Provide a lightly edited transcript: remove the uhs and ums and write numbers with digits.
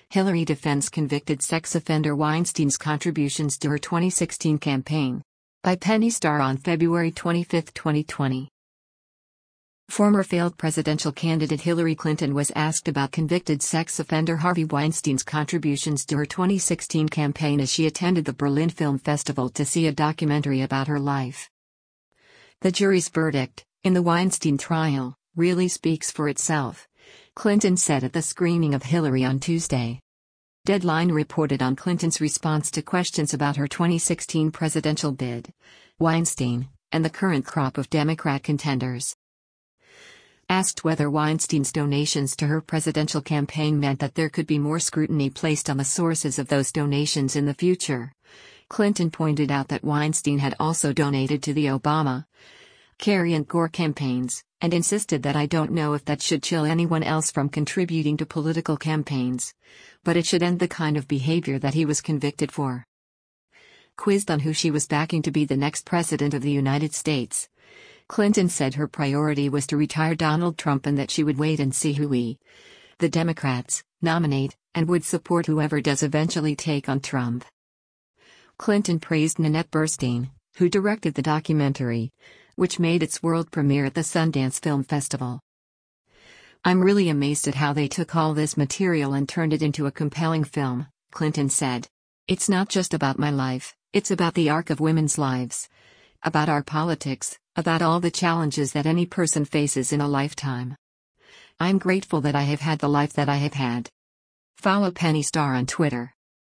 Hillary defends convicted sex offender Weinstein's contributions to her 2016 campaign. By Penny Starr on February 25, 2020. Former failed presidential candidate Hillary Clinton was asked about convicted sex offender Harvey Weinstein's contributions to her 2016 campaign as she attended the Berlin Film Festival to see a documentary about her life. The jury's verdict, in the Weinstein trial, really speaks for itself, Clinton said at the screening of Hillary on Tuesday. Deadline reported on Clinton's response to questions about her 2016 presidential bid, Weinstein, and the current crop of Democrat contenders. Asked whether Weinstein's donations to her presidential campaign meant that there could be more scrutiny placed on the sources of those donations in the future, Clinton pointed out that Weinstein had also donated to the Obama, Kerry and Gore campaigns, and insisted that "I don't know if that should chill anyone else from contributing to political campaigns, but it should end the kind of behavior that he was convicted for." Quizzed on who she was backing to be the next president of the United States, Clinton said her priority was to retire Donald Trump and that she would wait and see who the Democrats, nominate, and would support whoever does eventually take on Trump. Clinton praised Nanette Burstein, who directed the documentary, which made its world premiere at the Sundance Film Festival. "I'm really amazed at how they took all this material and turned it into a compelling film," Clinton said. "It's not just about my life, it's about the arc of women's lives. About our politics, about all the challenges that any person faces in a lifetime. I'm grateful that I have had the life that I have had." Follow Penny Starr on Twitter.